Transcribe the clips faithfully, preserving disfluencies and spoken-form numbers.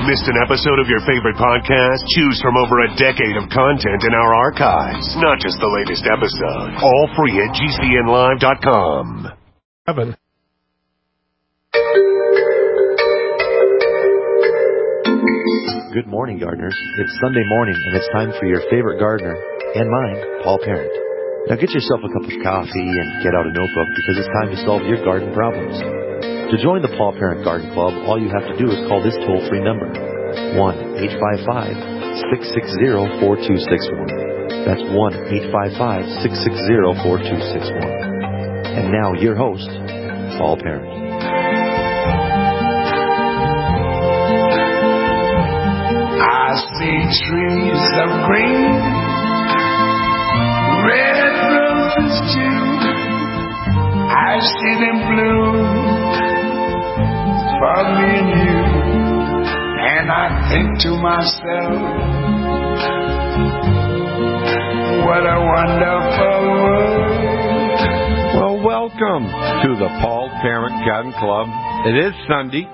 Missed an episode of your favorite podcast? Choose from over a decade of content in our archives, not just the latest episode. All free at G C N live dot com. Evan. Good morning, gardeners. It's Sunday morning, and it's time for your favorite gardener, and mine, Paul Parent. Now get yourself a cup of coffee and get out a notebook, because it's time to solve your garden problems. To join the Paul Parent Garden Club, all you have to do is call this toll-free number, one eight five five, six six zero, four two six one. That's one eight five five, six six zero, four two six one. And now, your host, Paul Parent. I see trees of green, red roses too. I see them bloom for me and you, and I think to myself, what a wonderful world. Well, welcome to the Paul Parent Garden Club. It is Sunday,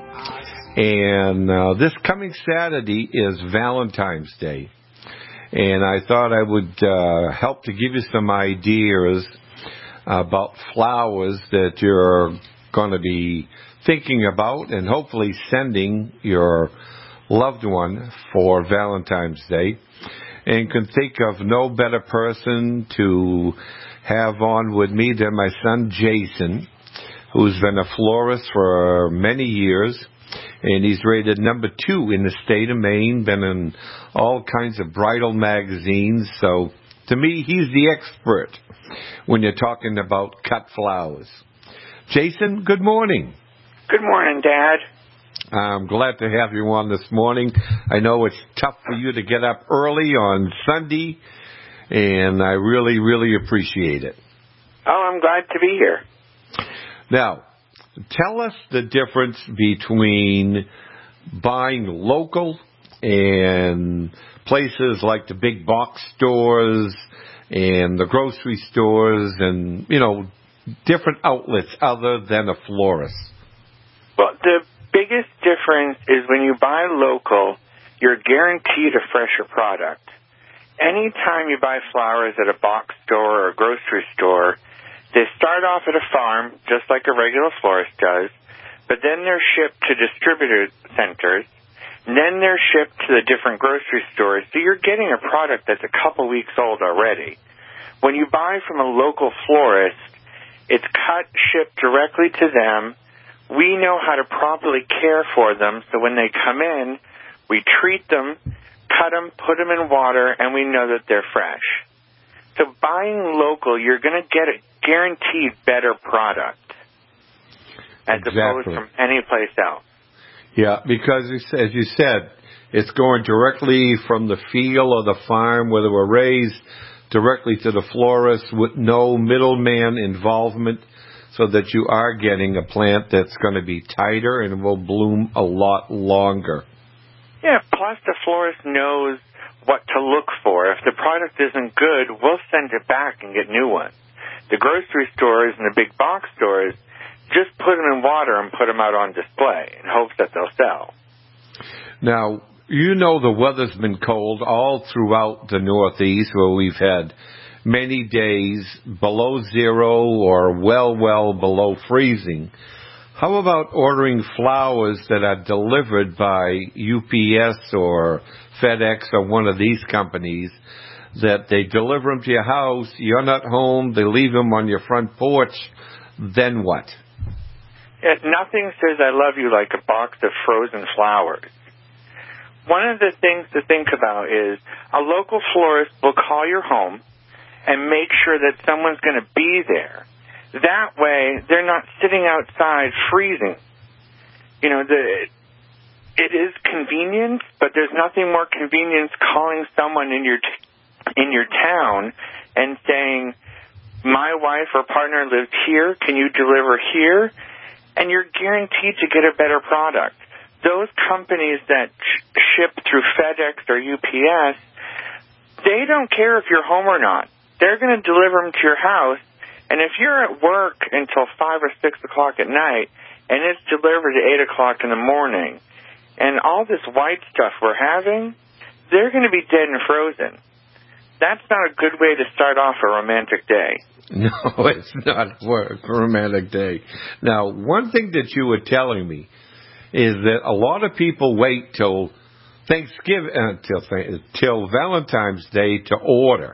and uh, this coming Saturday is Valentine's Day, and I thought I would uh, help to give you some ideas about flowers that you're going to be thinking about and hopefully sending your loved one for Valentine's Day. And can think of no better person to have on with me than my son Jason, who's been a florist for many years, and he's rated number two in the state of Maine, been in all kinds of bridal magazines. So to me, he's the expert when you're talking about cut flowers. Jason, good morning. Good morning, Dad. I'm glad to have you on this morning. I know it's tough for you to get up early on Sunday, and I really, really appreciate it. Oh, I'm glad to be here. Now, tell us the difference between buying local and places like the big box stores and the grocery stores and, you know, different outlets other than a florist. Well, the biggest difference is when you buy local, you're guaranteed a fresher product. Anytime you buy flowers at a box store or a grocery store, they start off at a farm, just like a regular florist does, but then they're shipped to distributor centers, and then they're shipped to the different grocery stores, so you're getting a product that's a couple weeks old already. When you buy from a local florist, it's cut, shipped directly to them. We know how to properly care for them, so when they come in, we treat them, cut them, put them in water, and we know that they're fresh. So buying local, you're going to get a guaranteed better product as exactly. opposed from any place else. Yeah, because as you said, it's going directly from the field or the farm where they were raised, directly to the florist with no middleman involvement, so that you are getting a plant that's going to be tighter and will bloom a lot longer. Yeah, plus the florist knows what to look for. If the product isn't good, we'll send it back and get new ones. The grocery stores and the big box stores just put them in water and put them out on display in hopes that they'll sell. Now, you know the weather's been cold all throughout the Northeast, where we've had many days below zero or well, well below freezing. How about ordering flowers that are delivered by U P S or FedEx or one of these companies, that they deliver them to your house, you're not home, they leave them on your front porch, then what? Yeah, nothing says I love you like a box of frozen flowers. One of the things to think about is a local florist will call your home and make sure that someone's going to be there. That way, they're not sitting outside freezing. You know, the, it is convenient, but there's nothing more convenient calling someone in your in your town and saying, my wife or partner lives here, can you deliver here? And you're guaranteed to get a better product. Those companies that sh- ship through FedEx or U P S, they don't care if you're home or not. They're going to deliver them to your house, and if you're at work until five or six o'clock at night, and it's delivered at eight o'clock in the morning, and all this white stuff we're having, they're going to be dead and frozen. That's not a good way to start off a romantic day. No, it's not a romantic day. Now, one thing that you were telling me is that a lot of people wait till Thanksgiving, uh, till, till Valentine's Day to order.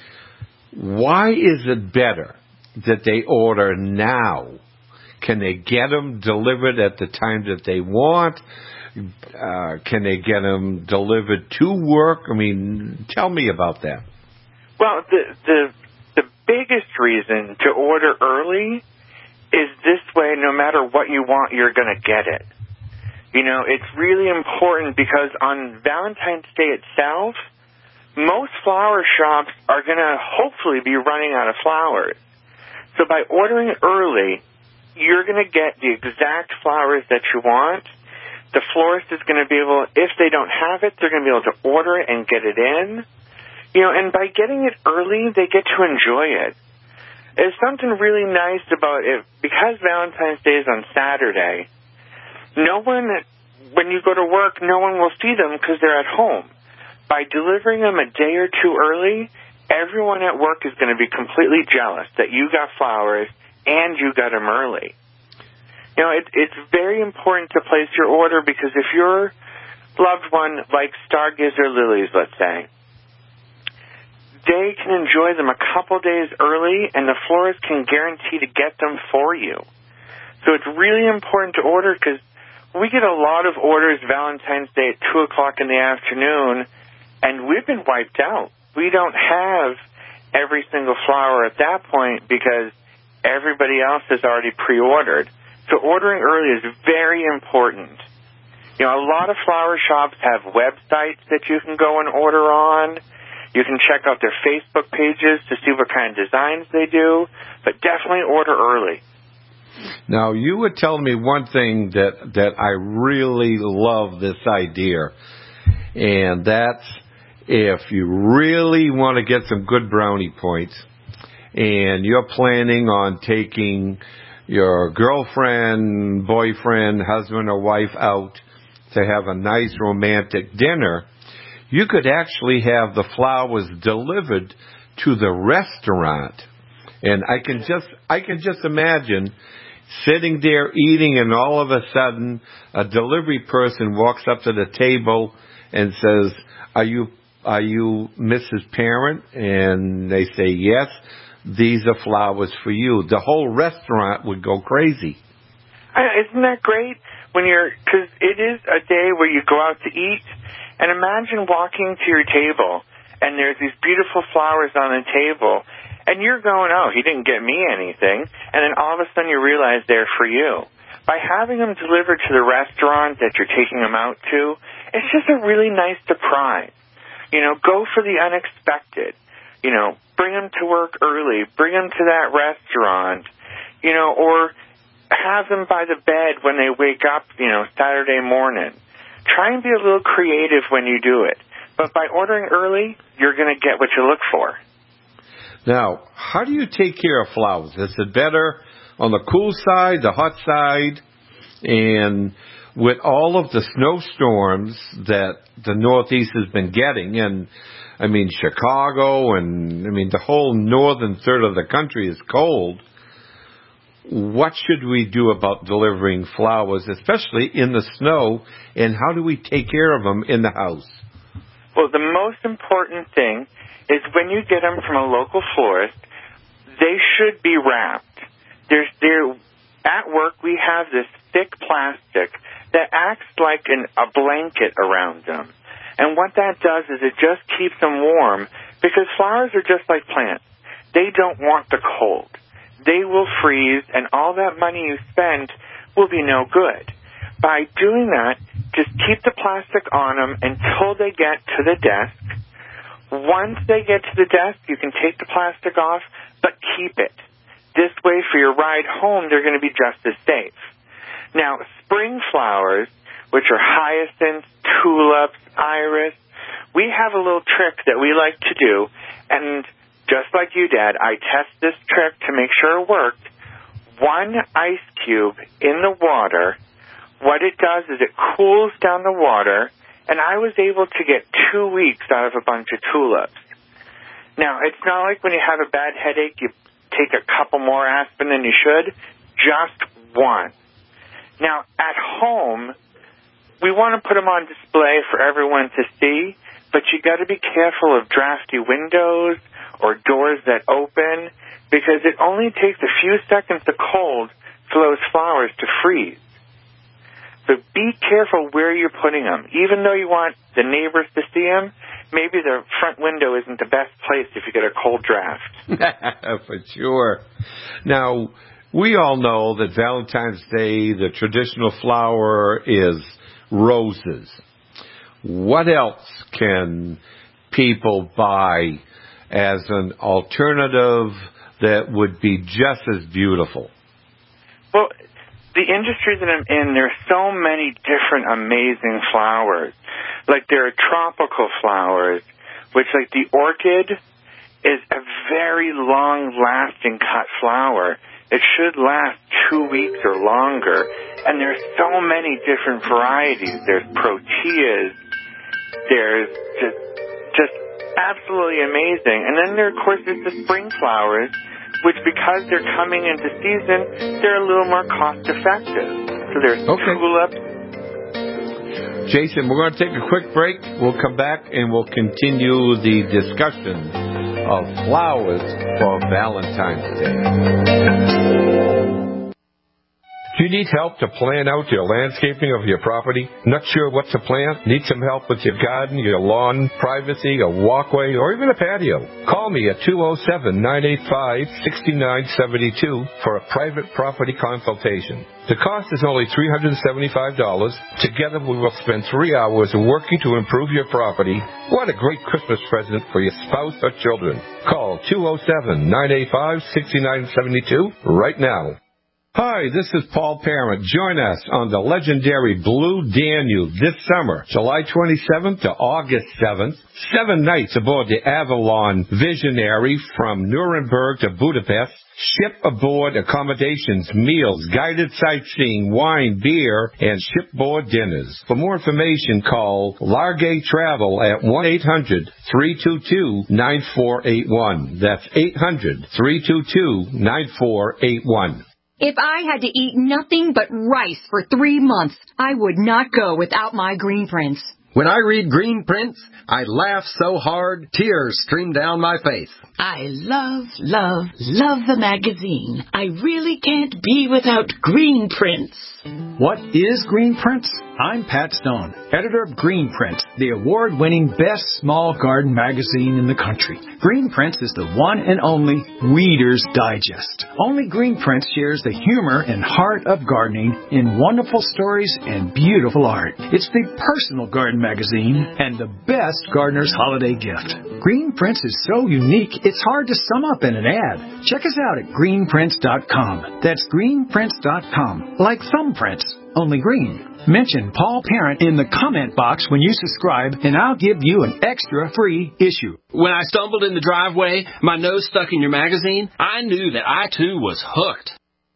Why is it better that they order now? Can they get them delivered at the time that they want? Uh, can they get them delivered to work? I mean, tell me about that. Well, the the the biggest reason to order early is this way, no matter what you want, you're going to get it. You know, it's really important because on Valentine's Day itself, most flower shops are going to hopefully be running out of flowers. So by ordering early, you're going to get the exact flowers that you want. The florist is going to be able, if they don't have it, they're going to be able to order it and get it in. You know, and by getting it early, they get to enjoy it. There's something really nice about it. Because Valentine's Day is on Saturday, no one, when you go to work, no one will see them because they're at home. By delivering them a day or two early, everyone at work is going to be completely jealous that you got flowers and you got them early. You know, it, it's very important to place your order because if your loved one likes stargazer lilies, let's say, they can enjoy them a couple days early, and the florist can guarantee to get them for you. So it's really important to order because we get a lot of orders Valentine's Day at two o'clock in the afternoon, and we've been wiped out. We don't have every single flower at that point because everybody else has already pre-ordered. So ordering early is very important. You know, a lot of flower shops have websites that you can go and order on. You can check out their Facebook pages to see what kind of designs they do, but definitely order early. Now, you were telling me one thing that, that I really love this idea, and that's if you really want to get some good brownie points and you're planning on taking your girlfriend, boyfriend, husband, or wife out to have a nice romantic dinner, you could actually have the flowers delivered to the restaurant. And I can just I can just imagine sitting there eating, and all of a sudden a delivery person walks up to the table and says, Are you are you Missus Parent? And they say, yes, these are flowers for you. The whole restaurant would go crazy. Isn't that great? When you're, because it is a day where you go out to eat, and imagine walking to your table, and there's these beautiful flowers on the table, and you're going, oh, he didn't get me anything, and then all of a sudden you realize they're for you. By having them delivered to the restaurant that you're taking them out to, it's just a really nice surprise. You know, go for the unexpected. You know, bring them to work early, bring them to that restaurant, you know, or have them by the bed when they wake up, you know, Saturday morning. Try and be a little creative when you do it. But by ordering early, you're going to get what you look for. Now, how do you take care of flowers? Is it better on the cool side, the hot side? And with all of the snowstorms that the Northeast has been getting, and I mean, Chicago and I mean, the whole northern third of the country is cold, what should we do about delivering flowers, especially in the snow, and how do we take care of them in the house? Well, the most important thing is when you get them from a local florist, they should be wrapped. There's, there, at work, we have this thick plastic that acts like an, a blanket around them. And what that does is it just keeps them warm, because flowers are just like plants. They don't want the cold. They will freeze, and all that money you spend will be no good. By doing that, just keep the plastic on them until they get to the desk. Once they get to the desk, you can take the plastic off, but keep it. This way, for your ride home, they're going to be just as safe. Now, spring flowers, which are hyacinths, tulips, iris, we have a little trick that we like to do, and just like you, Dad, I test this trick to make sure it worked. One ice cube in the water what it does is it cools down the water, and I was able to get two weeks out of a bunch of tulips. Now, it's not like when you have a bad headache, you take a couple more aspirin than you should. Just one. Now, at home, we want to put them on display for everyone to see, but you got to be careful of drafty windows or doors that open, because it only takes a few seconds of cold for those flowers to freeze. So be careful where you're putting them. Even though you want the neighbors to see them, maybe the front window isn't the best place if you get a cold draft. For sure. Now, we all know that Valentine's Day, the traditional flower is roses. What else can people buy as an alternative that would be just as beautiful? Well, the industry that I'm in, there's so many different amazing flowers. Like there are tropical flowers, which like the orchid is a very long-lasting cut flower. It should last two weeks or longer. And there's so many different varieties. There's proteas. There's just, just absolutely amazing. And then there, of course, there's the spring flowers, which because they're coming into season, they're a little more cost-effective. So there's okay. tulips. Jason, we're going to take a quick break. We'll come back and we'll continue the discussion of flowers for Valentine's Day. Do you need help to plan out your landscaping of your property? Not sure what to plant? Need some help with your garden, your lawn, privacy, a walkway, or even a patio? Call me at two oh seven, nine eight five, six nine seven two for a private property consultation. The cost is only three hundred seventy-five dollars. Together we will spend three hours working to improve your property. What a great Christmas present for your spouse or children. Call two oh seven, nine eight five, six nine seven two right now. Hi, this is Paul Parent. Join us on the legendary Blue Danube this summer, July twenty-seventh to August seventh. Seven nights aboard the Avalon Visionary from Nuremberg to Budapest. Ship aboard accommodations, meals, guided sightseeing, wine, beer, and shipboard dinners. For more information, call Largay Travel at one eight hundred, three two two, nine four eight one. That's eight hundred, three two two, nine four eight one. If I had to eat nothing but rice for three months, I would not go without my Green Prints. When I read Green Prints, I laugh so hard, tears stream down my face. I love, love, love the magazine. I really can't be without Green Prints. What is Green Prints? I'm Pat Stone, editor of Green Prints, the award-winning best small garden magazine in the country. Green Prints is the one and only Weeder's Digest. Only Green Prints shares the humor and heart of gardening in wonderful stories and beautiful art. It's the personal garden magazine and the best gardener's holiday gift. Green Prints is so unique, it's hard to sum up in an ad. Check us out at green prints dot com. That's green prints dot com. Like thumbprints, only green. Mention Paul Parent in the comment box when you subscribe, and I'll give you an extra free issue. When I stumbled in the driveway, my nose stuck in your magazine, I knew that I too was hooked.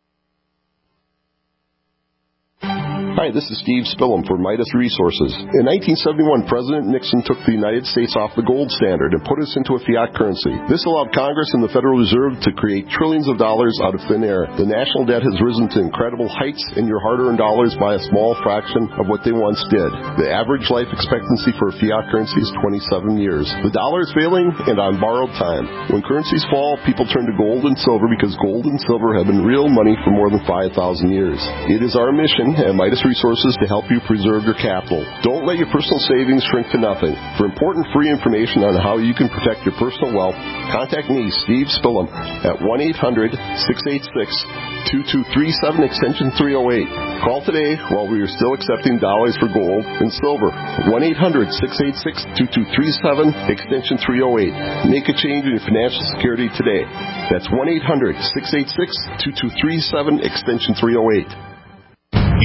Hi, this is Steve Spillum for Midas Resources. In nineteen seventy-one, President Nixon took the United States off the gold standard and put us into a fiat currency. This allowed Congress and the Federal Reserve to create trillions of dollars out of thin air. The national debt has risen to incredible heights, and your hard-earned dollars by a small fraction of what they once did. The average life expectancy for a fiat currency is twenty-seven years. The dollar is failing and on borrowed time. When currencies fall, people turn to gold and silver because gold and silver have been real money for more than five thousand years. It is our mission at Midas Resources to help you preserve your capital. Don't let your personal savings shrink to nothing. For important free information on how you can protect your personal wealth, contact me, Steve Spillum, at one eight hundred, six eight six, two two three seven, extension three oh eight. Call today while we are still accepting dollars for gold and silver. one eight hundred, six eight six, two two three seven, extension three oh eight. Make a change in your financial security today. That's one eight hundred, six eight six, two two three seven, extension three oh eight. You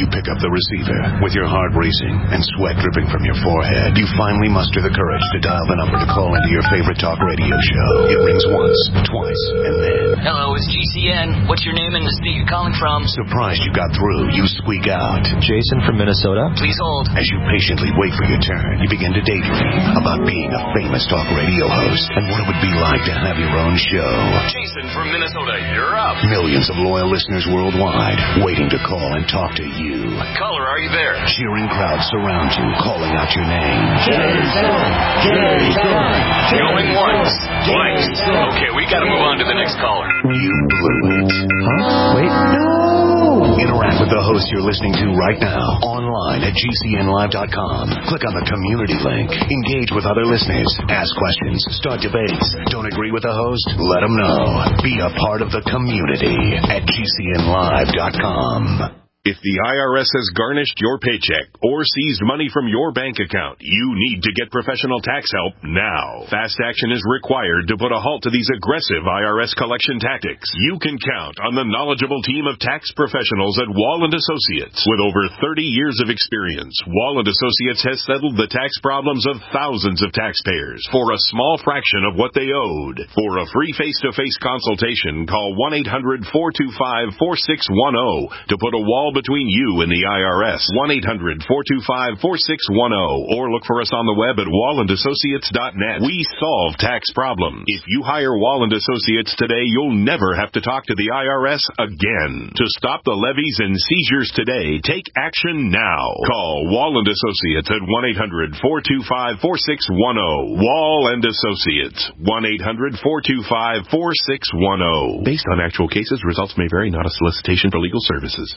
you pick up the receiver. With your heart racing and sweat dripping from your forehead, you finally muster the courage to dial the number to call into your favorite talk radio show. It rings once, twice, and then... Hello, it's G C N. What's your name and the state you're calling from? Surprised you got through, you squeak out. Jason from Minnesota. Please hold. As you patiently wait for your turn, you begin to daydream about being a famous talk radio host and what it would be like to have your own show. Jason from Minnesota, you're up. Millions of loyal listeners worldwide waiting to call and talk to you. Caller, are you there? Cheering crowds surround you, calling out your name. Jason! Jason! Going once, twice. Okay, we gotta move on to the next caller. You blew it. Huh? Wait. No! Interact with the host you're listening to right now. Online at G C N live dot com. Click on the community link. Engage with other listeners. Ask questions. Start debates. Don't agree with the host? Let them know. Be a part of the community at G C N live dot com. If the I R S has garnished your paycheck or seized money from your bank account, you need to get professional tax help now. Fast action is required to put a halt to these aggressive I R S collection tactics. You can count on the knowledgeable team of tax professionals at Wall and Associates. With over thirty years of experience, Wall and Associates has settled the tax problems of thousands of taxpayers for a small fraction of what they owed. For a free face-to-face consultation, call one eight hundred four two five four six one zero to put a wall between you and the I R S. one eight hundred four two five four six one zero or look for us on the web at wall and associates dot net. We solve tax problems. If you hire Wall and Associates today, you'll never have to talk to the I R S again. To stop the levies and seizures today, take action now. Call Wall and Associates at one eight hundred four two five four six one zero. Wall and Associates, one eight hundred four two five four six one zero. Based on actual cases, results may vary, not a solicitation for legal services.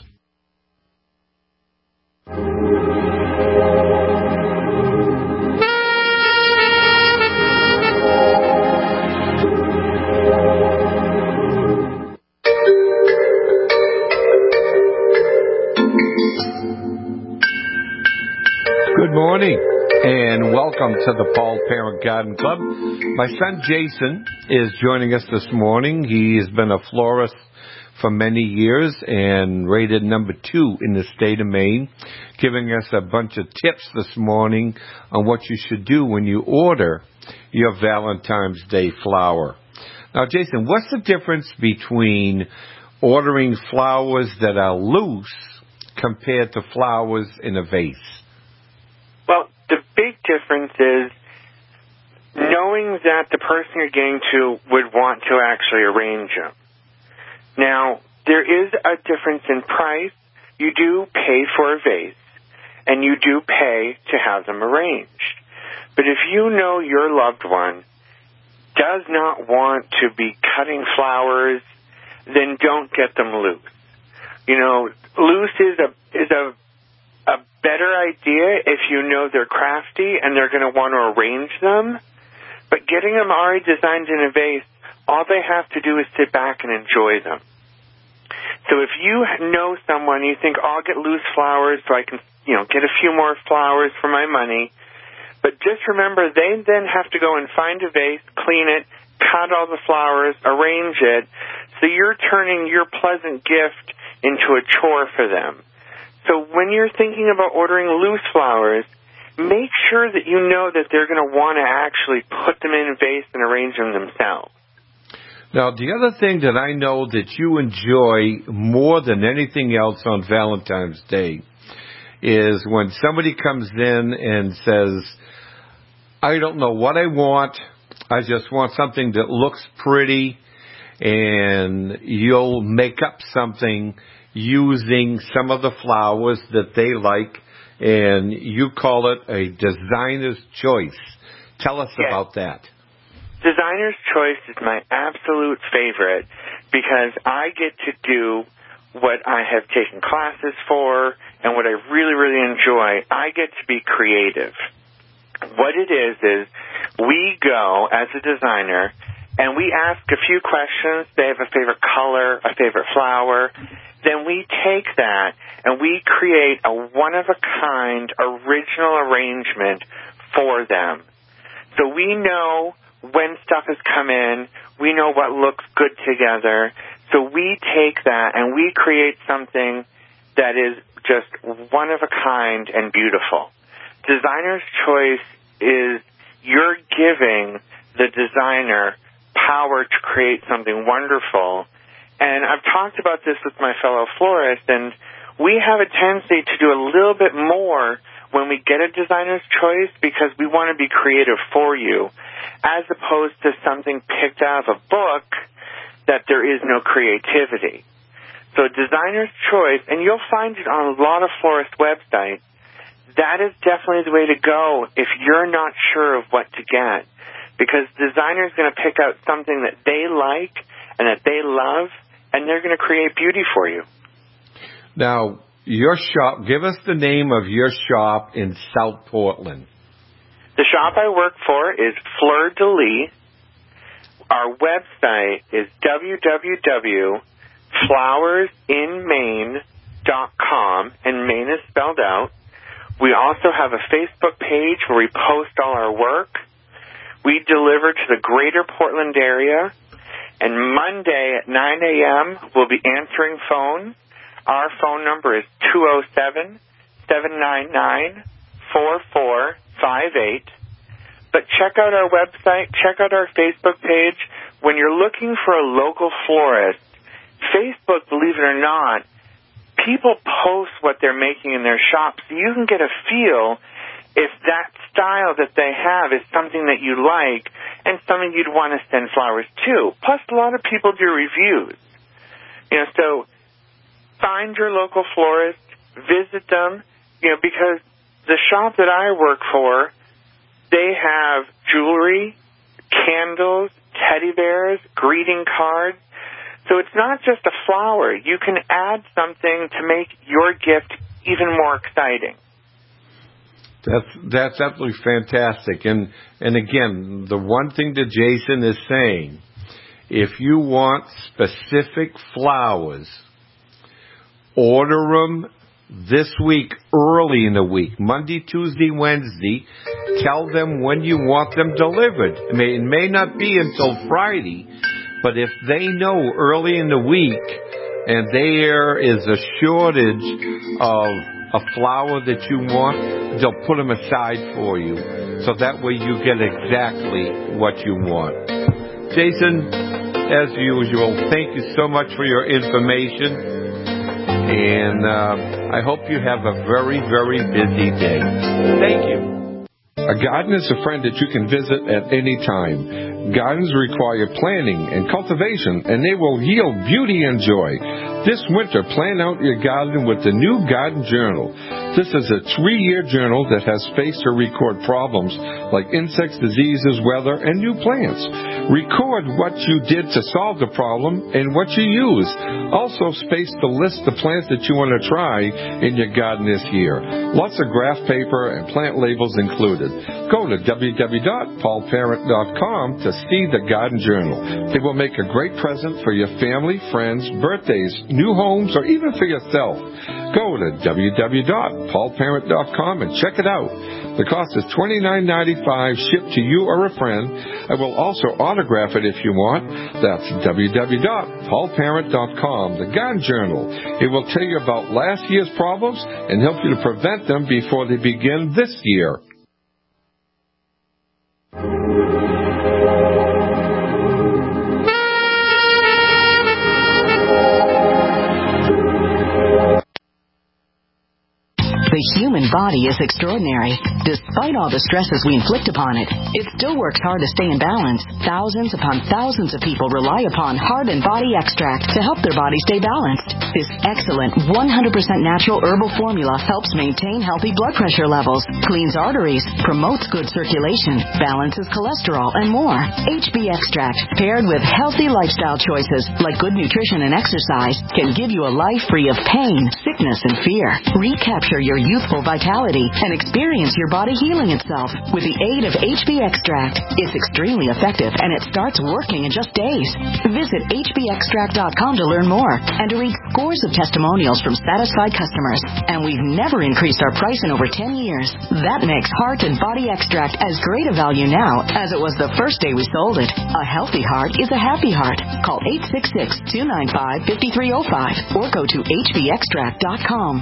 Good morning, and welcome to the Paul Parent Garden Club. My son Jason is joining us this morning. He has been a florist for many years and rated number two in the state of Maine, giving us a bunch of tips this morning on what you should do when you order your Valentine's Day flower. Now, Jason, what's the difference between ordering flowers that are loose compared to flowers in a vase? Well, the big difference is knowing that the person you're getting to would want to actually arrange them. Now, there is a difference in price. You do pay for a vase, and you do pay to have them arranged. But if you know your loved one does not want to be cutting flowers, then don't get them loose. You know, loose is a is a a better idea if you know they're crafty and they're going to want to arrange them. But getting them already designed in a vase, all they have to do is sit back and enjoy them. So if you know someone, you think, oh, I'll get loose flowers so I can, you know, get a few more flowers for my money. But just remember, they then have to go and find a vase, clean it, cut all the flowers, arrange it. So you're turning your pleasant gift into a chore for them. So when you're thinking about ordering loose flowers, make sure that you know that they're going to want to actually put them in a vase and arrange them themselves. Now, the other thing that I know that you enjoy more than anything else on Valentine's Day is when somebody comes in and says, I don't know what I want, I just want something that looks pretty, and you'll make up something using some of the flowers that they like, and you call it a designer's choice. Tell us yes. about that. Designer's choice is my absolute favorite because I get to do what I have taken classes for and what I really, really enjoy. I get to be creative. What it is is we go as a designer and we ask a few questions. They have a favorite color, a favorite flower. Then we take that and we create a one-of-a-kind original arrangement for them. So we know when stuff has come in, we know what looks good together. So we take that and we create something that is just one of a kind and beautiful. Designer's choice is you're giving the designer power to create something wonderful. And I've talked about this with my fellow florists, and we have a tendency to do a little bit more when we get a designer's choice because we want to be creative for you, as opposed to something picked out of a book that there is no creativity. So designer's choice, and you'll find it on a lot of florist websites, that is definitely the way to go if you're not sure of what to get. Because designer's going to pick out something that they like and that they love, and they're going to create beauty for you. Now, your shop, give us the name of your shop in South Portland. The shop I work for is Fleur de Lis. Our website is w w w dot flowers in maine dot com, and Maine is spelled out. We also have a Facebook page where we post all our work. We deliver to the greater Portland area, and Monday at nine a.m. we'll be answering phones. Our phone number is two oh seven, seven nine nine, four four five eight. But check out our website, check out our Facebook page. When you're looking for a local florist, Facebook, believe it or not, people post what they're making in their shops, so you can get a feel if that style that they have is something that you like and something you'd want to send flowers to. Plus, a lot of people do reviews. You know, so find your local florist, visit them, you know, because the shop that I work for, they have jewelry, candles, teddy bears, greeting cards. So it's not just a flower. You can add something to make your gift even more exciting. That's that's absolutely fantastic. And and again, the one thing that Jason is saying, if you want specific flowers, order them this week, early in the week, Monday, Tuesday, Wednesday. Tell them when you want them delivered. It may, it may not be until Friday, but if they know early in the week and there is a shortage of a flower that you want, they'll put them aside for you. So that way you get exactly what you want. Jason, as usual, thank you so much for your information. And uh, I hope you have a very, very busy day. Thank you. A garden is a friend that you can visit at any time. Gardens require planning and cultivation, and they will yield beauty and joy. This winter, plan out your garden with the new Garden Journal. This is a three-year journal that has space to record problems like insects, diseases, weather, and new plants. Record what you did to solve the problem and what you used. Also, space to list the plants that you want to try in your garden this year. Lots of graph paper and plant labels included. Go to w w w dot paul parent dot com to see the Garden Journal. It will make a great present for your family, friends, birthdays, new homes, or even for yourself. Go to w w w dot paul parent dot com and check it out. The cost is twenty-nine ninety-five, shipped to you or a friend. I will also autograph it if you want. That's w w w dot paul parent dot com, the Garden Journal. It will tell you about last year's problems and help you to prevent them before they begin this year. The human body is extraordinary. Despite all the stresses we inflict upon it, it still works hard to stay in balance. Thousands upon thousands of people rely upon Heart and Body Extract to help their body stay balanced. This excellent one hundred percent natural herbal formula helps maintain healthy blood pressure levels, cleans arteries, promotes good circulation, balances cholesterol, and more. H B Extract, paired with healthy lifestyle choices like good nutrition and exercise, can give you a life free of pain, sickness, and fear. Recapture your youthful vitality and experience your body healing itself with the aid of H B Extract. It's extremely effective and it starts working in just days. Visit H B extract dot com to learn more and to read scores of testimonials from satisfied customers. And we've never increased our price in over ten years. That makes Heart and Body Extract as great a value now as it was the first day we sold it. A healthy heart is a happy heart. Call eight six six, two nine five, five three zero five or go to H B extract dot com.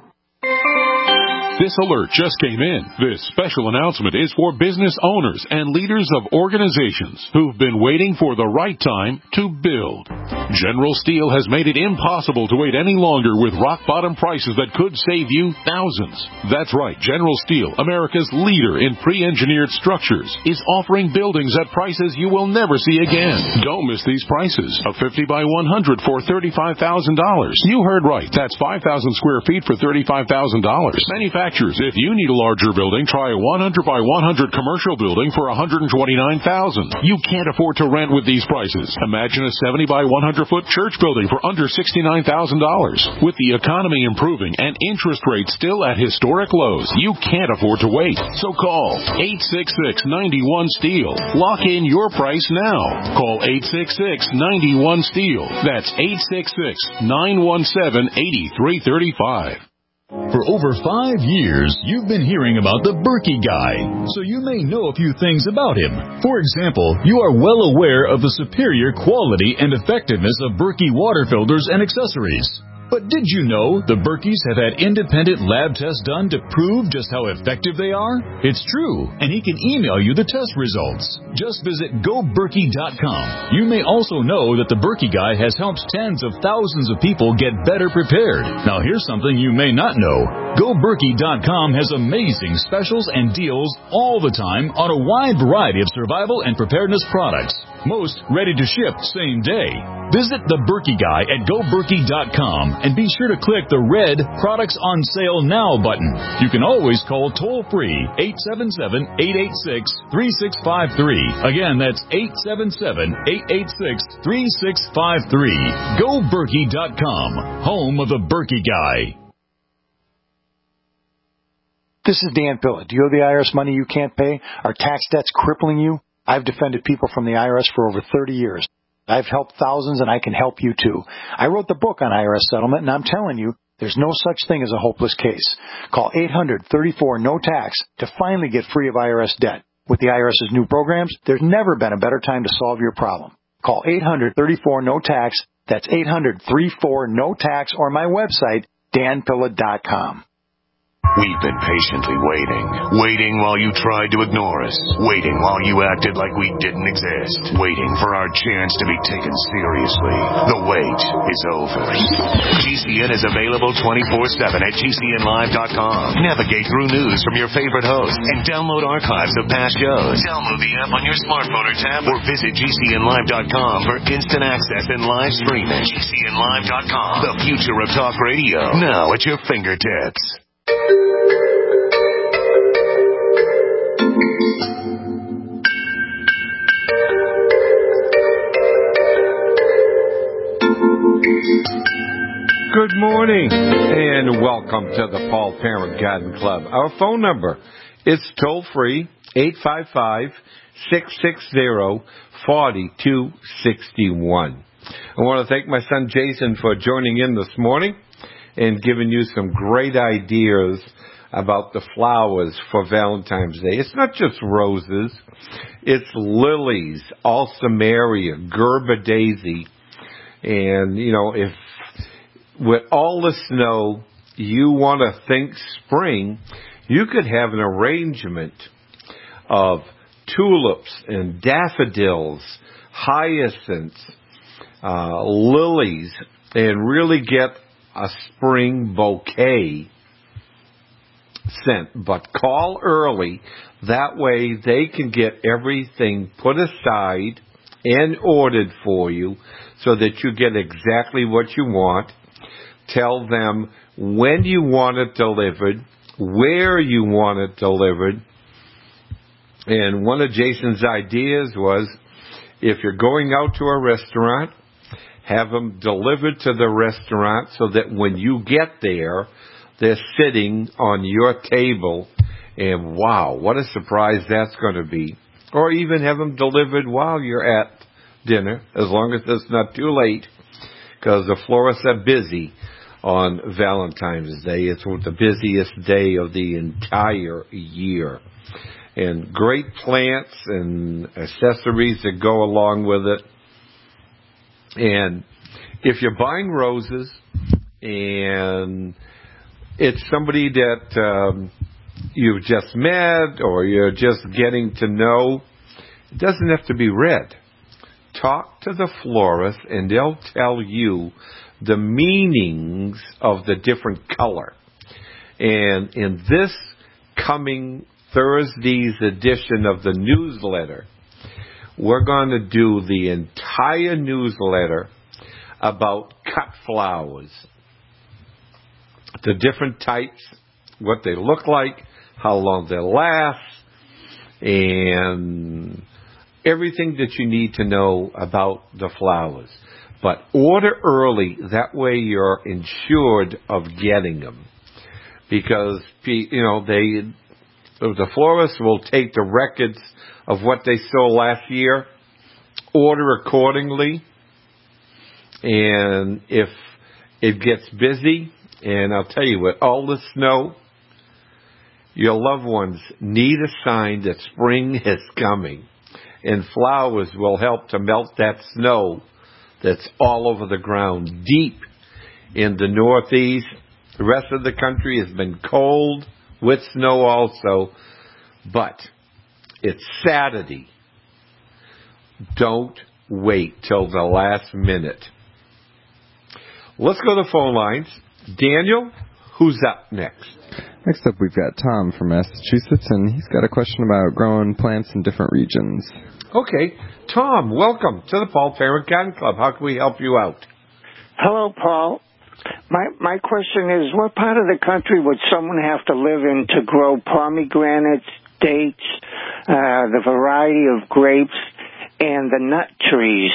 This alert just came in. This special announcement is for business owners and leaders of organizations who've been waiting for the right time to build. General Steel has made it impossible to wait any longer with rock-bottom prices that could save you thousands. That's right. General Steel, America's leader in pre-engineered structures, is offering buildings at prices you will never see again. Don't miss these prices. A fifty by one hundred for thirty-five thousand dollars. You heard right. That's five thousand square feet for thirty-five thousand dollars. Manufactured If you need a larger building, try a one hundred by one hundred commercial building for one hundred twenty-nine thousand dollars. You can't afford to rent with these prices. Imagine a seventy by one hundred foot church building for under sixty-nine thousand dollars. With the economy improving and interest rates still at historic lows, you can't afford to wait. So call eight six six, nine one, STEEL. Lock in your price now. Call eight six six, nine one, STEEL. That's eight six six, nine one seven, eight three three five. For over five years, you've been hearing about the Berkey Guy, so you may know a few things about him. For example, you are well aware of the superior quality and effectiveness of Berkey water filters and accessories. But did you know the Berkeys have had independent lab tests done to prove just how effective they are? It's true, and he can email you the test results. Just visit go berkey dot com. You may also know that the Berkey Guy has helped tens of thousands of people get better prepared. Now here's something you may not know. go berkey dot com has amazing specials and deals all the time on a wide variety of survival and preparedness products. Most ready to ship same day. Visit the Berkey Guy at go berkey dot com and be sure to click the red Products on Sale Now button. You can always call toll-free eight seven seven, eight eight six, three six five three. Again, that's eight seven seven, eight eight six, three six five three. go berkey dot com, home of the Berkey Guy. This is Dan Pilla. Do you owe the I R S money you can't pay? Are tax debts crippling you? I've defended people from the I R S for over thirty years. I've helped thousands, and I can help you, too. I wrote the book on I R S settlement, and I'm telling you, there's no such thing as a hopeless case. Call eight hundred, thirty-four, no tax to finally get free of I R S debt. With the IRS's new programs, there's never been a better time to solve your problem. Call eight hundred, thirty-four, no tax. That's eight hundred, thirty-four, no tax, or my website, dan pilla dot com. We've been patiently waiting. Waiting while you tried to ignore us. Waiting while you acted like we didn't exist. Waiting for our chance to be taken seriously. The wait is over. G C N is available twenty-four seven at G C N live dot com. Navigate through news from your favorite hosts and download archives of past shows. Download the app on your smartphone or tablet or visit G C N live dot com for instant access and live streaming. G C N live dot com. The future of talk radio. Now at your fingertips. Good morning and welcome to the Paul Parent Garden Club. Our phone number is toll free eight five five, six six zero, four two six one. I want to thank my son Jason for joining in this morning and giving you some great ideas about the flowers for Valentine's Day. It's not just roses. It's lilies, alsamaria, Gerber daisy. And, you know, if with all the snow you want to think spring, you could have an arrangement of tulips and daffodils, hyacinths, uh, lilies, and really get a spring bouquet sent. But call early. That way they can get everything put aside and ordered for you so that you get exactly what you want. Tell them when you want it delivered, where you want it delivered. And one of Jason's ideas was, if you're going out to a restaurant, have them delivered to the restaurant so that when you get there, they're sitting on your table, and wow, what a surprise that's going to be. Or even have them delivered while you're at dinner, as long as it's not too late, because the florists are busy on Valentine's Day. It's the busiest day of the entire year. And great plants and accessories that go along with it. And if you're buying roses and it's somebody that um, you've just met or you're just getting to know, it doesn't have to be red. Talk to the florist and they'll tell you the meanings of the different color. And in this coming Thursday's edition of the newsletter, we're going to do the entire newsletter about cut flowers. The different types, what they look like, how long they last, and everything that you need to know about the flowers. But order early, that way you're insured of getting them. Because, you know, they, the florists will take the records of what they sold last year, order accordingly, and if it gets busy, and I'll tell you, with all the snow, your loved ones need a sign that spring is coming, and flowers will help to melt that snow that's all over the ground, deep in the Northeast. The rest of the country has been cold, with snow also, but it's Saturday. Don't wait till the last minute. Let's go to the phone lines. Daniel, who's up next? Next up, we've got Tom from Massachusetts, and he's got a question about growing plants in different regions. Okay. Tom, welcome to the Paul Parent Garden Club. How can we help you out? Hello, Paul. My my question is, what part of the country would someone have to live in to grow pomegranates, dates, uh, the variety of grapes, and the nut trees?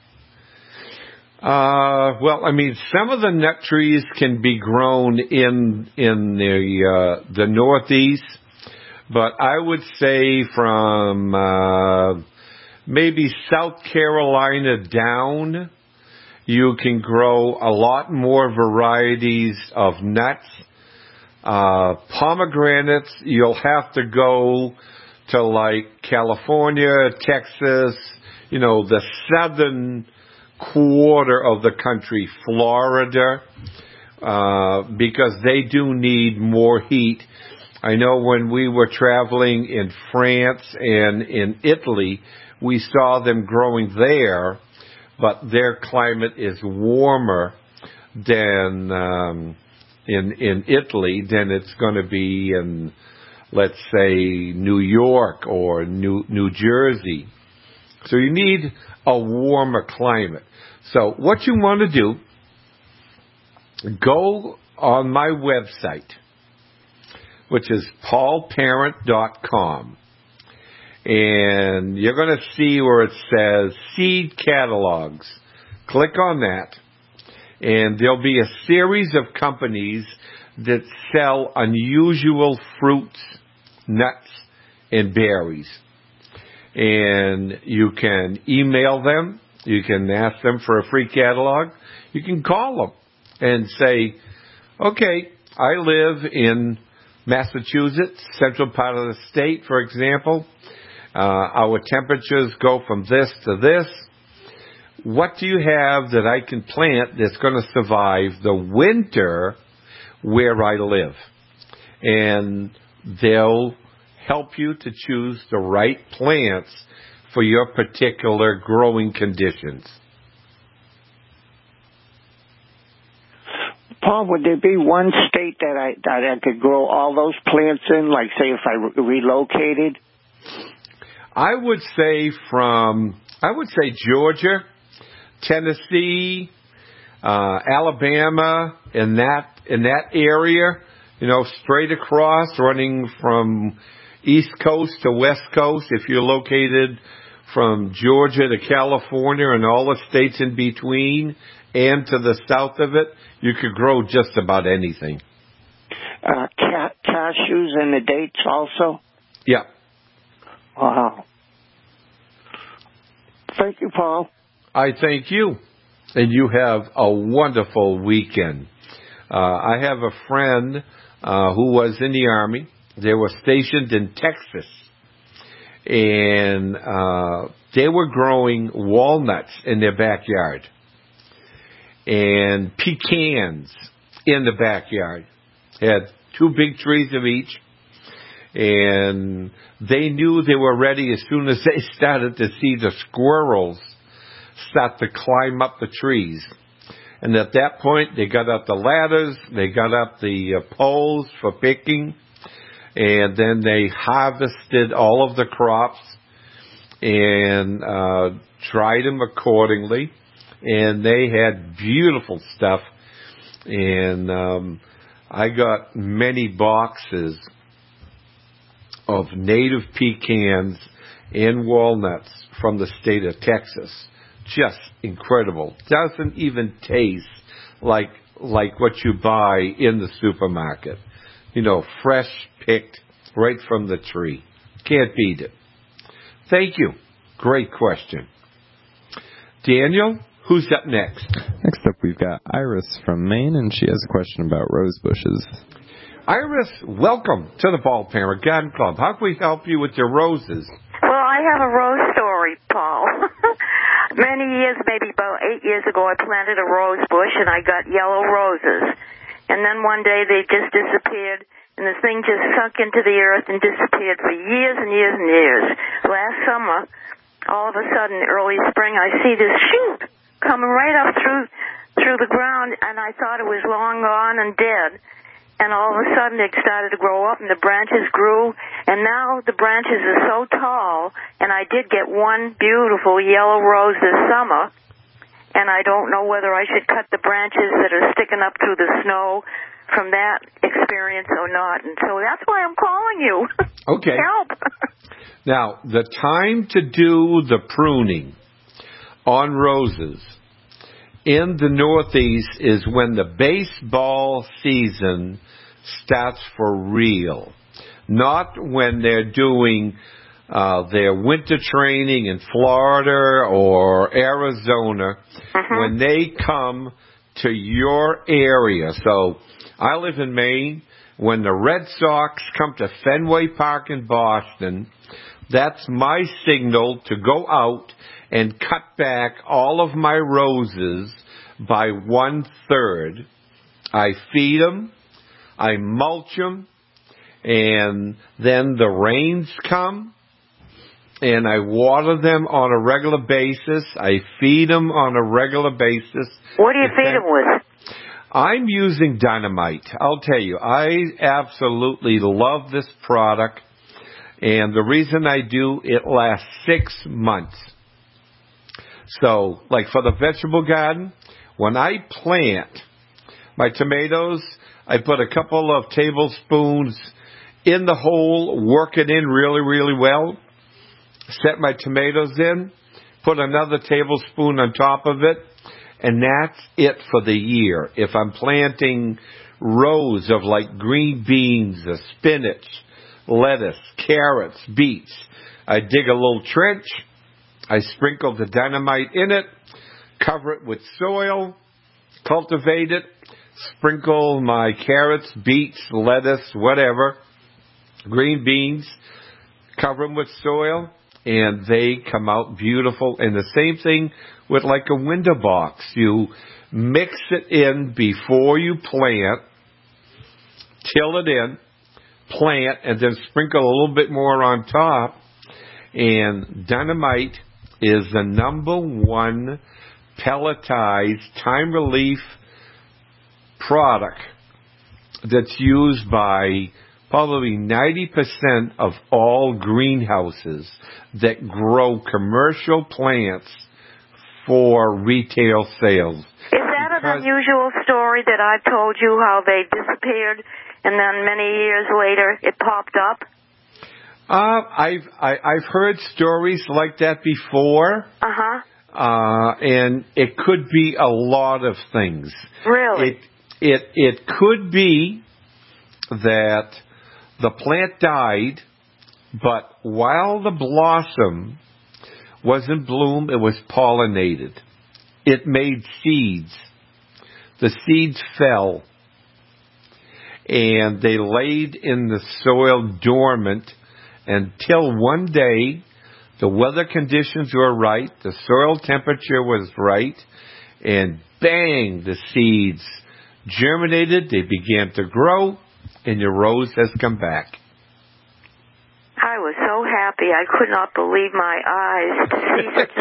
Uh, well, I mean, some of the nut trees can be grown in in the uh, the Northeast, but I would say from uh, maybe South Carolina down, you can grow a lot more varieties of nuts. Uh, pomegranates, you'll have to go to like California, Texas, you know, the southern quarter of the country, Florida, uh, because they do need more heat. I know when we were traveling in France and in Italy, we saw them growing there, but their climate is warmer than um, in in Italy than it's going to be in, let's say, New York or New New Jersey. So you need a warmer climate. So what you want to do, go on my website, which is paul parent dot com. And you're going to see where it says Seed Catalogs. Click on that. And there'll be a series of companies that sell unusual fruits, nuts, and berries. And you can email them. You can ask them for a free catalog. You can call them and say, okay, I live in Massachusetts, central part of the state, for example. Uh, our temperatures go from this to this. What do you have that I can plant that's going to survive the winter where I live? And they'll help you to choose the right plants for your particular growing conditions. Paul, would there be one state that I that I could grow all those plants in, like, say, if I re- relocated? I would say from, I would say Georgia, Tennessee, uh, Alabama, in that, in that area, you know, straight across, running from East Coast to West Coast. If you're located from Georgia to California and all the states in between and to the south of it, you could grow just about anything. uh, ca- cashews and the dates also? Yeah. Wow. Thank you, Paul. I thank you. And you have a wonderful weekend. Uh, I have a friend uh, who was in the Army. They were stationed in Texas. And uh, they were growing walnuts in their backyard. And pecans in the backyard. Had two big trees of each. And they knew they were ready as soon as they started to see the squirrels start to climb up the trees. And at that point, they got up the ladders, they got up the uh, poles for picking, and then they harvested all of the crops and uh, dried them accordingly. And they had beautiful stuff. And um, I got many boxes of native pecans and walnuts from the state of Texas. Just incredible. Doesn't even taste like like what you buy in the supermarket. You know, fresh picked right from the tree. Can't beat it. Thank you. Great question. Daniel, who's up next? Next up, we've got Iris from Maine, and she has a question about rose bushes. Iris, welcome to the Paul Parent Garden Club. How can we help you with your roses? Well, I have a rose story, Paul. Many years, maybe about eight years ago, I planted a rose bush, and I got yellow roses. And then one day they just disappeared, and the thing just sunk into the earth and disappeared for years and years and years. Last summer, all of a sudden, early spring, I see this shoot coming right up through through the ground, and I thought it was long gone and dead. And all of a sudden it started to grow up and the branches grew. And now the branches are so tall. And I did get one beautiful yellow rose this summer. And I don't know whether I should cut the branches that are sticking up through the snow from that experience or not. And so that's why I'm calling you. Okay. Help. Now, the time to do the pruning on roses in the Northeast is when the baseball season starts for real. Not when they're doing uh, their winter training in Florida or Arizona. Mm-hmm. When they come to your area. So I live in Maine. When the Red Sox come to Fenway Park in Boston, that's my signal to go out and cut back all of my roses by one-third. I feed them, I mulch them, and then the rains come, and I water them on a regular basis. I feed them on a regular basis. What do you feed them with? I'm using Dynamite. I'll tell you, I absolutely love this product, and the reason I do, it lasts six months. So, like for the vegetable garden, when I plant my tomatoes, I put a couple of tablespoons in the hole, work it in really, really well, set my tomatoes in, put another tablespoon on top of it, and that's it for the year. If I'm planting rows of like green beans, or spinach, lettuce, carrots, beets, I dig a little trench, I sprinkle the Dynamite in it, cover it with soil, cultivate it, sprinkle my carrots, beets, lettuce, whatever, green beans, cover them with soil, and they come out beautiful. And the same thing with like a window box. You mix it in before you plant, till it in, plant, and then sprinkle a little bit more on top. And Dynamite is the number one pelletized time relief product that's used by probably ninety percent of all greenhouses that grow commercial plants for retail sales. Is that an unusual story that I've told you, how they disappeared and then many years later it popped up? Uh, I've I, I've heard stories like that before. Uh-huh. Uh, and it could be a lot of things. Really? It it it could be that the plant died, but while the blossom was in bloom, it was pollinated. It made seeds. The seeds fell, and they laid in the soil dormant until one day the weather conditions were right, the soil temperature was right, and bang, the seeds germinated, they began to grow, and your rose has come back. I was so happy. I could not believe my eyes to see such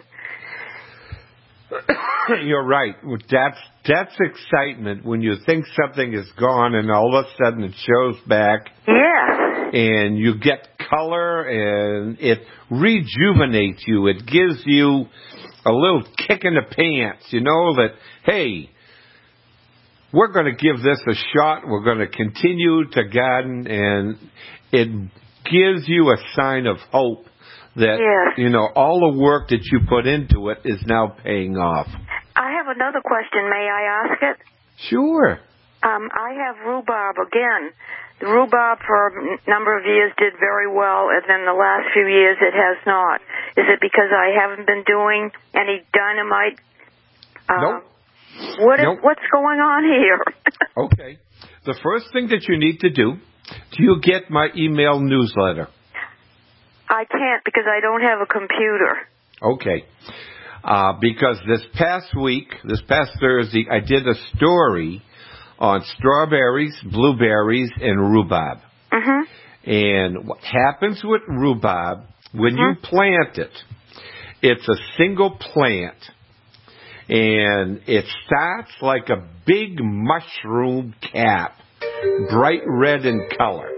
a thing. You're right. That's that's excitement when you think something is gone and all of a sudden it shows back. Yes. And you get color and it rejuvenates you. It gives you a little kick in the pants. You know that, hey, we're going to give this a shot. We're going to continue to garden, and it gives you a sign of hope that, yes. you know, all the work that you put into it is now paying off. I have another question. May I ask it? Sure. Um, I have rhubarb again. The rhubarb for a number of years did very well, and then the last few years it has not. Is it because I haven't been doing any dynamite? Uh, nope. What is, nope. What's going on here? Okay. The first thing that you need to do, do you get my email newsletter? I can't because I don't have a computer. Okay. Uh, because this past week, this past Thursday, I did a story on strawberries, blueberries, and rhubarb. Mm-hmm. And what happens with rhubarb, when mm-hmm. you plant it, it's a single plant. And it starts like a big mushroom cap, bright red in color.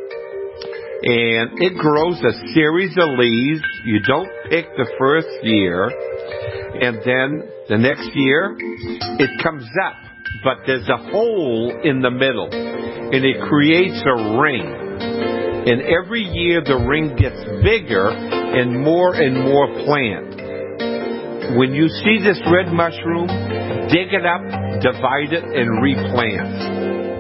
And it grows a series of leaves. You don't pick the first year. And then the next year, it comes up. But there's a hole in the middle. And it creates a ring. And every year the ring gets bigger and more and more plant. When you see this red mushroom, dig it up, divide it, and replant.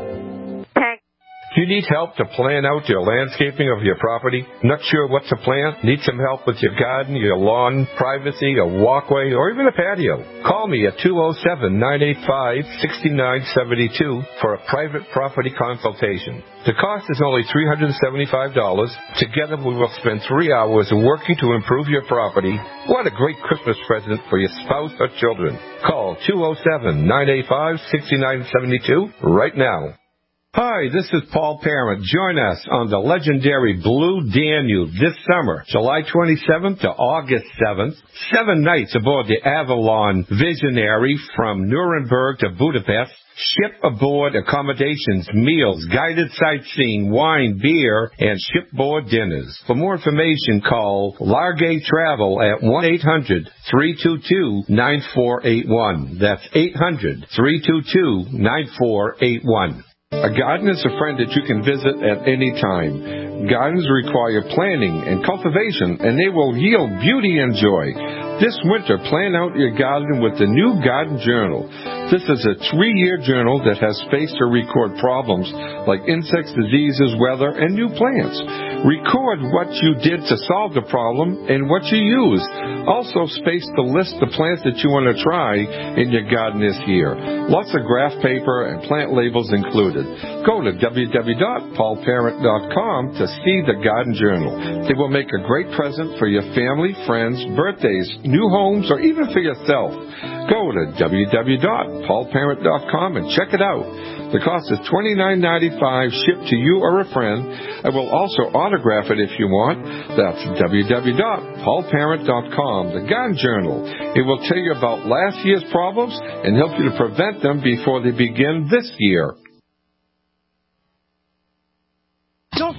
Do you need help to plan out your landscaping of your property? Not sure what to plant? Need some help with your garden, your lawn, privacy, a walkway, or even a patio? Call me at two oh seven, nine eight five, six nine seven two for a private property consultation. The cost is only three hundred seventy-five dollars. Together we will spend three hours working to improve your property. What a great Christmas present for your spouse or children. Call two oh seven, nine eight five, six nine seven two right now. Hi, this is Paul Parent. Join us on the legendary Blue Danube this summer, July twenty-seventh to August seventh. Seven nights aboard the Avalon Visionary from Nuremberg to Budapest. Ship aboard accommodations, meals, guided sightseeing, wine, beer, and shipboard dinners. For more information, call Largay Travel at one eight hundred, three two two, nine four eight one. That's eight hundred, three two two, nine four eight one. A garden is a friend that you can visit at any time. Gardens require planning and cultivation, and they will yield beauty and joy. This winter, plan out your garden with the new Garden Journal. This is a three-year journal that has space to record problems like insects, diseases, weather, and new plants. Record what you did to solve the problem and what you used. Also space to list the plants that you want to try in your garden this year. Lots of graph paper and plant labels included. Go to w w w dot paul parent dot com to see the Garden Journal. It will make a great present for your family, friends, birthdays, new homes, or even for yourself. Go to w w w dot paul parent dot com and check it out. The cost is twenty-nine ninety-five shipped to you or a friend. I will also autograph it if you want. That's w w w dot paul parent dot com, the Garden Journal. It will tell you about last year's problems and help you to prevent them before they begin this year. Don't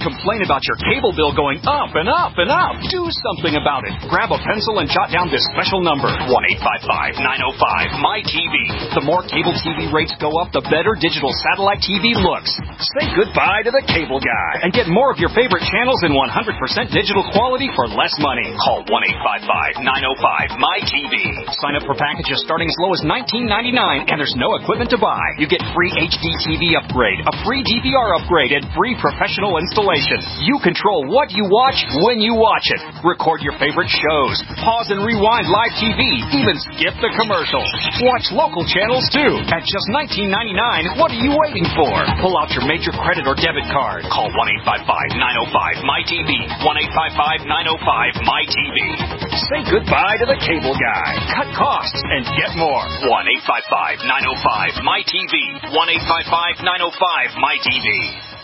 complain about your cable bill going up and up and up. Do something about it. Grab a pencil and jot down this special number, one eight five five, nine oh five, M Y T V. The more cable T V rates go up, the better digital satellite T V looks. Say goodbye to the cable guy and get more of your favorite channels in one hundred percent digital quality for less money. Call one eight five five, nine oh five, M Y T V. Sign up for packages starting as low as nineteen ninety-nine, and there's no equipment to buy. You get free H D T V upgrade, a free D V R upgrade, and free professional installation. You control what you watch when you watch it. Record your favorite shows. Pause and rewind live T V. Even skip the commercials. Watch local channels too. At just nineteen ninety-nine, what are you waiting for? Pull out your major credit or debit card. Call one eight five five, nine oh five, M Y T V. one eight five five, nine oh five, M Y T V. Say goodbye to the cable guy. Cut costs and get more. one eight five five, nine oh five, M Y T V. one eight five five, nine oh five, M Y T V.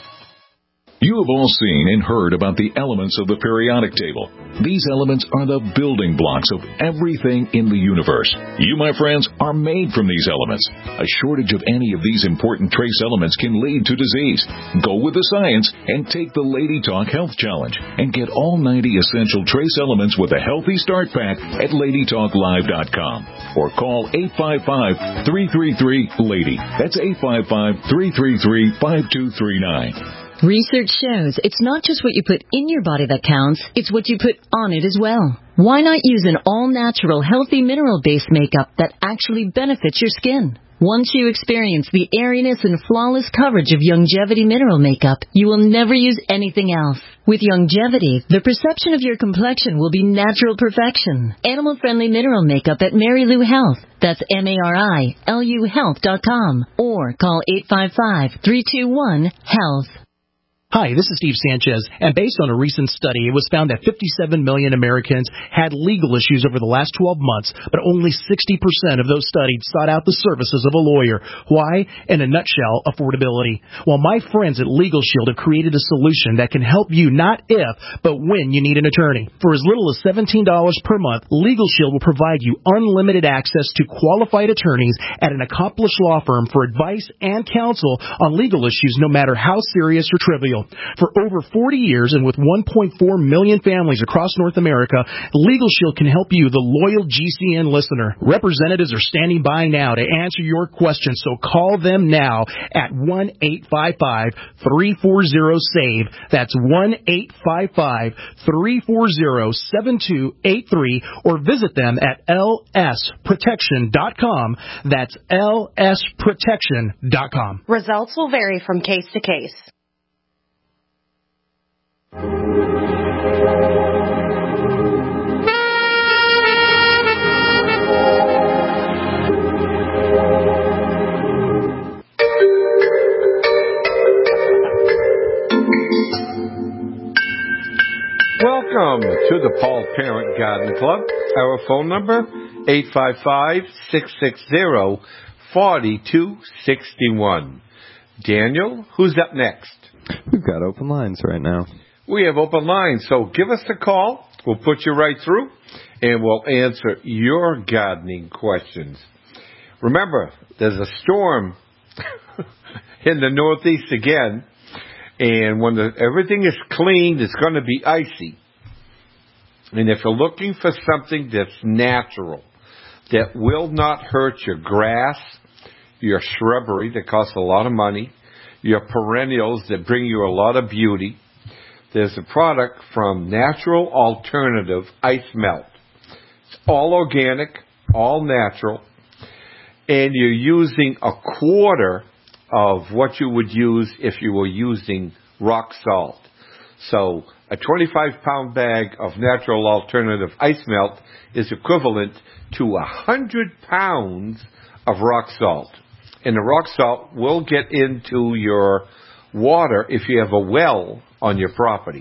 You have all seen and heard about the elements of the periodic table. These elements are the building blocks of everything in the universe. You, my friends, are made from these elements. A shortage of any of these important trace elements can lead to disease. Go with the science and take the Lady Talk Health Challenge and get all ninety essential trace elements with a healthy start pack at lady talk live dot com or call eight five five, three three three, LADY. That's eight five five, three three three, five two three nine. Research shows it's not just what you put in your body that counts, it's what you put on it as well. Why not use an all-natural, healthy mineral-based makeup that actually benefits your skin? Once you experience the airiness and flawless coverage of Youngevity mineral makeup, you will never use anything else. With Youngevity, the perception of your complexion will be natural perfection. Animal-friendly mineral makeup at Mary Lou Health. That's M A R I L U health dot com. Or call eight five five, three two one, HEALTH. Hi, this is Steve Sanchez, and based on a recent study, it was found that fifty-seven million Americans had legal issues over the last twelve months, but only sixty percent of those studied sought out the services of a lawyer. Why? In a nutshell, affordability. Well, my friends at Legal Shield have created a solution that can help you not if, but when you need an attorney. For as little as seventeen dollars per month, Legal Shield will provide you unlimited access to qualified attorneys at an accomplished law firm for advice and counsel on legal issues, no matter how serious or trivial. For over forty years and with one point four million families across North America, Legal Shield can help you, the loyal G C N listener. Representatives are standing by now to answer your questions, so call them now at one eight five five, three four zero, SAVE. That's one eight five five, three four zero, seven two eight three, or visit them at L S protection dot com. That's L S protection dot com. Results will vary from case to case. Welcome to the Paul Parent Garden Club. Our phone number, eight five five, six six zero, four two six one. Daniel, who's up next? We've got open lines right now. We have open lines, so give us a call. We'll put you right through, and we'll answer your gardening questions. Remember, there's a storm in the Northeast again, and when the, everything is cleaned, it's going to be icy. And if you're looking for something that's natural, that will not hurt your grass, your shrubbery that costs a lot of money, your perennials that bring you a lot of beauty, there's a product from Natural Alternative Ice Melt. It's all organic, all natural, and you're using a quarter of what you would use if you were using rock salt. So a twenty-five pound bag of Natural Alternative Ice Melt is equivalent to one hundred pounds of rock salt. And the rock salt will get into your water if you have a well on your property.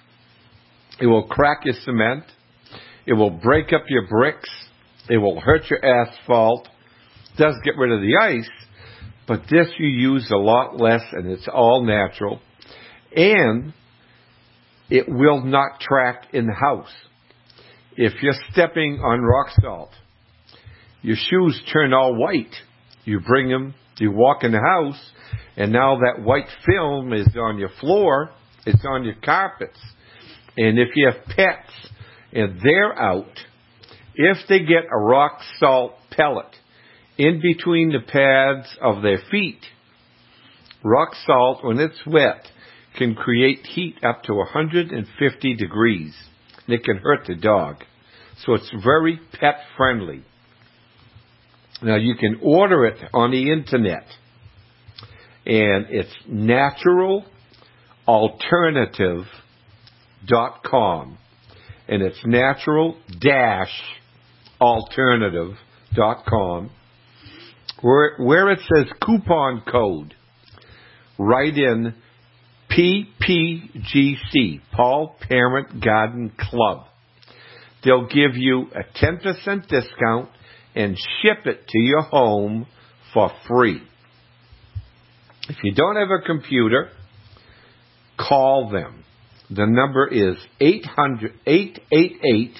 It will crack your cement. It will break up your bricks. It will hurt your asphalt. It does get rid of the ice, but this you use a lot less, and it's all natural. And it will not track in the house. If you're stepping on rock salt, your shoes turn all white. You bring them, you walk in the house, and now that white film is on your floor, It's on your carpets. And if you have pets and they're out, if they get a rock salt pellet in between the pads of their feet, rock salt, when it's wet, can create heat up to one hundred fifty degrees. And it can hurt the dog. So it's very pet friendly. Now you can order it on the internet. And it's natural alternative dot com. And it's natural dash alternative dot com. Where, where it says coupon code, write in P P G C, Paul Parent Garden Club. They'll give you a ten percent discount and ship it to your home for free. If you don't have a computer, call them. The number is eight hundred, eight eight eight,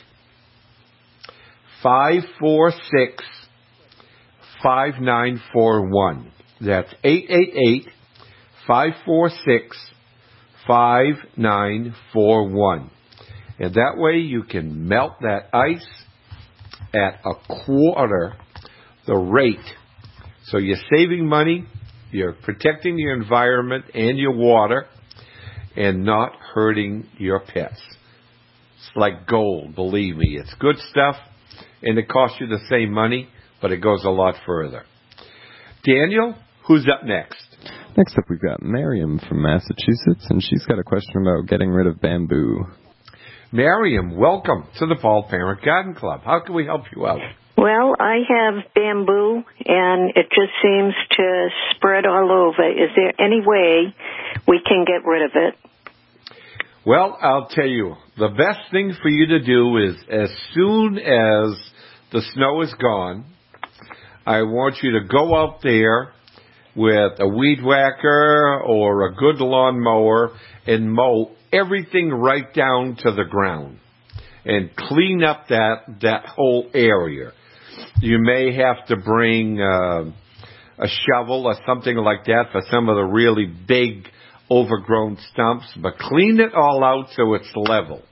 five four six, five nine four one. That's eight eight eight, five four six, five nine four one. And that way you can melt that ice at a quarter the rate. So you're saving money, you're protecting your environment and your water, and not hurting your pets. It's like gold, believe me. It's good stuff, and it costs you the same money, but it goes a lot further. Daniel, who's up next? Next up, we've got Miriam from Massachusetts, and she's got a question about getting rid of bamboo. Miriam, welcome to the Paul Parent Garden Club. How can we help you out? Well, I have bamboo, and it just seems to spread all over. Is there any way we can get rid of it? Well, I'll tell you, the best thing for you to do is as soon as the snow is gone, I want you to go out there with a weed whacker or a good lawn mower and mow everything right down to the ground and clean up that, that whole area. You may have to bring uh, a shovel or something like that for some of the really big overgrown stumps, but clean it all out so it's level.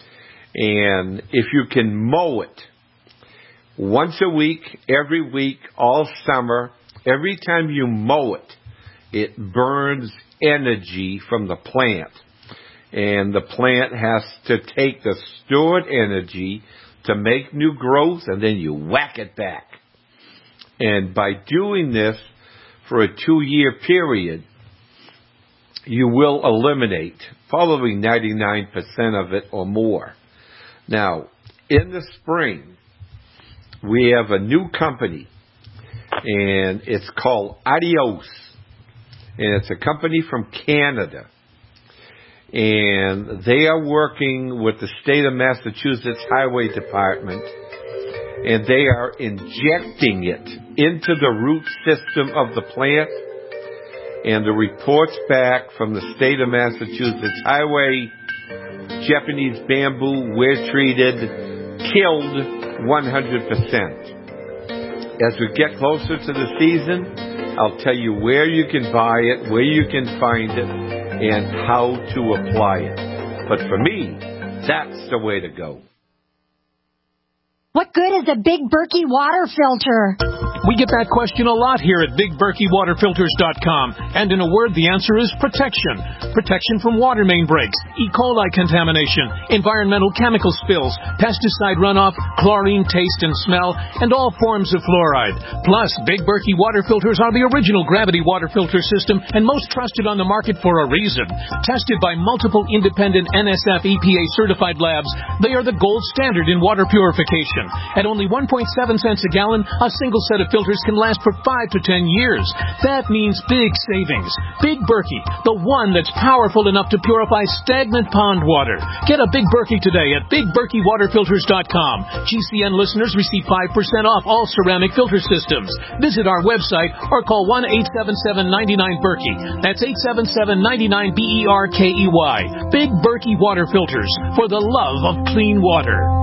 And if you can mow it once a week, every week, all summer, every time you mow it, it burns energy from the plant. And the plant has to take the stored energy to make new growth, and then you whack it back. And by doing this for a two-year period, you will eliminate probably ninety-nine percent of it or more. Now, in the spring, we have a new company, and it's called Adios. And it's a company from Canada. And they are working with the state of Massachusetts Highway Department, and they are injecting it into the root system of the plant. And the reports back from the state of Massachusetts Highway, Japanese bamboo, we're treated, killed one hundred percent. As we get closer to the season, I'll tell you where you can buy it, where you can find it, and how to apply it. But for me, that's the way to go. What good is a Big Berkey water filter? We get that question a lot here at Big Berkey Water Filters dot com. And in a word, the answer is protection. Protection from water main breaks, E. coli contamination, environmental chemical spills, pesticide runoff, chlorine taste and smell, and all forms of fluoride. Plus, Big Berkey water filters are the original gravity water filter system and most trusted on the market for a reason. Tested by multiple independent N S F E P A certified labs, they are the gold standard in water purification. At only one point seven cents a gallon, a single set of filters can last for five to ten years. That means big savings. Big Berkey, the one that's powerful enough to purify stagnant pond water. Get a Big Berkey today at Big Berkey Water Filters dot com. G C N listeners receive five percent off all ceramic filter systems. Visit our website or call one eight seven seven, nine nine, Berkey. That's eight seven seven, nine nine, B E R K E Y. Big Berkey Water Filters, for the love of clean water.